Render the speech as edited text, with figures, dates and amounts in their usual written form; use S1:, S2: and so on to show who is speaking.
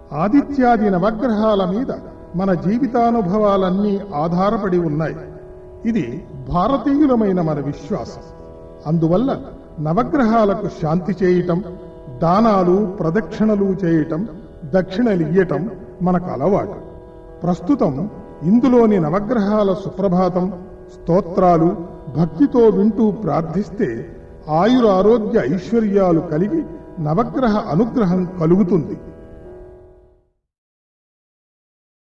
S1: ఆదిత్యాది నవగ్రహాల మీద మన జీవితానుభవాలన్నీ ఆధారపడి ఉన్నాయి. ఇది భారతీయులమైన మన విశ్వాసం. అందువల్ల నవగ్రహాలకు శాంతి చేయటం, దానాలు ప్రదక్షిణలు చేయటం, దక్షిణలియ్యటం మనకు అలవాటు. ప్రస్తుతం ఇందులోని నవగ్రహాల సుప్రభాతం, స్తోత్రాలు భక్తితో వింటూ ప్రార్థిస్తే ఆయురారోగ్య ఐశ్వర్యాలు కలిగి నవగ్రహ అనుగ్రహం కలుగుతుంది.